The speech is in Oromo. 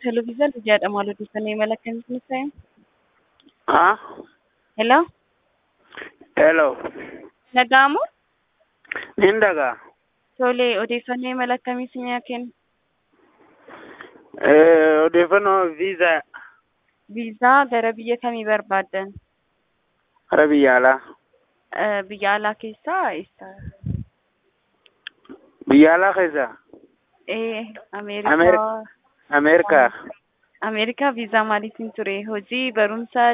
Televizyinii jedhama odeeffannoo imala akkamiitiin ta'e? Ah, Hello? hello. Nagaamu? Nindaga. Tole, odeeffannoo imala akkamiitiin kennu? Odeeffannoo visa Viizaa gara biyya kamii barbaaddan? gara biyya alaa. Biyya alaa keessaa eessa? Biyya alaa keessa. Ameerikaa. Ameerikaa. Ameerikaa viizaa maaliitiin ture? Hojii, barumsa,